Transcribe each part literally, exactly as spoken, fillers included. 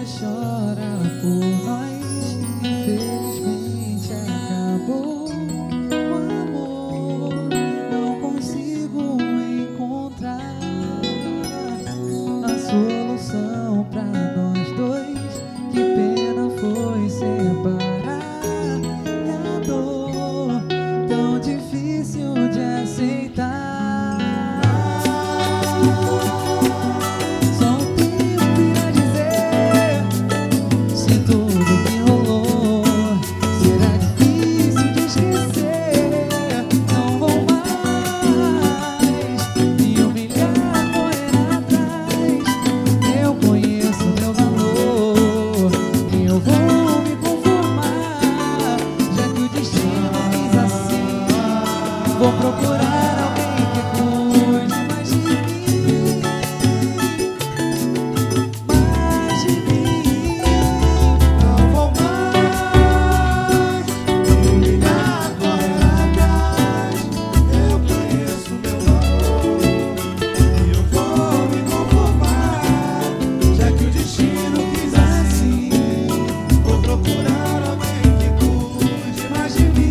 chora por nós, infelizmente acabou o amor. Não consigo encontrar a solução pra nós dois. Que pena foi separar, e a dor tão difícil de aceitar. Vou procurar alguém que cuide mais de mim, mais de mim. Não vou mais me ligar, correr atrás. Eu conheço meu valor e eu vou me conformar, já que o destino quis assim. Vou procurar alguém que cuide mais de mim.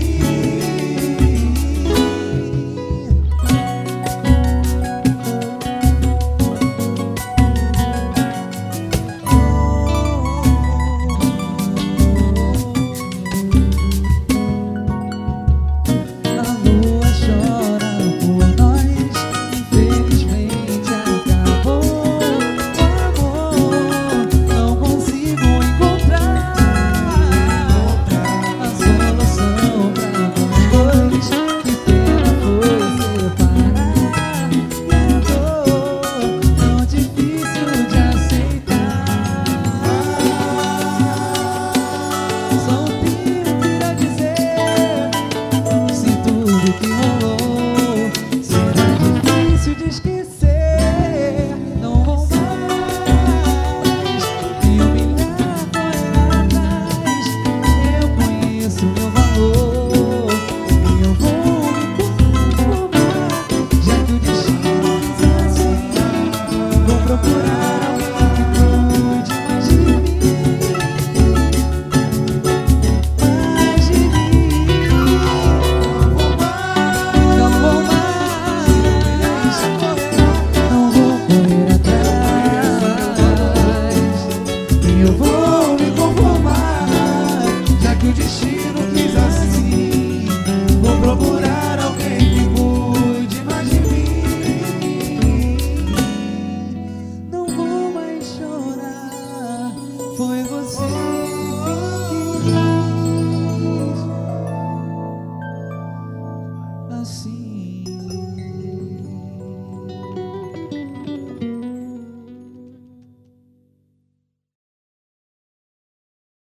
O destino quis assim. Vou procurar alguém que cuide mais de mim. Não vou mais chorar, foi você.